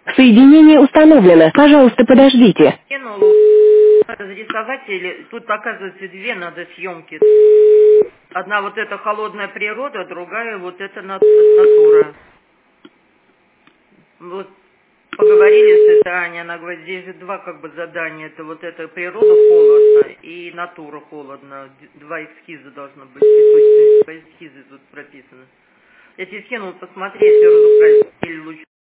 Соединение установлено. Пожалуйста, подождите. Разрисовать, тут оказывается две надо съемки. Одна вот эта холодная природа, другая вот эта натура. Вот поговорили с этой Аней, она говорит, здесь же два как бы задания. Это вот эта природа холодно и натура холодно. Два эскиза должно быть. Эскизы тут прописаны. Я тебе скинул посмотреть, все разукрасить или лучше.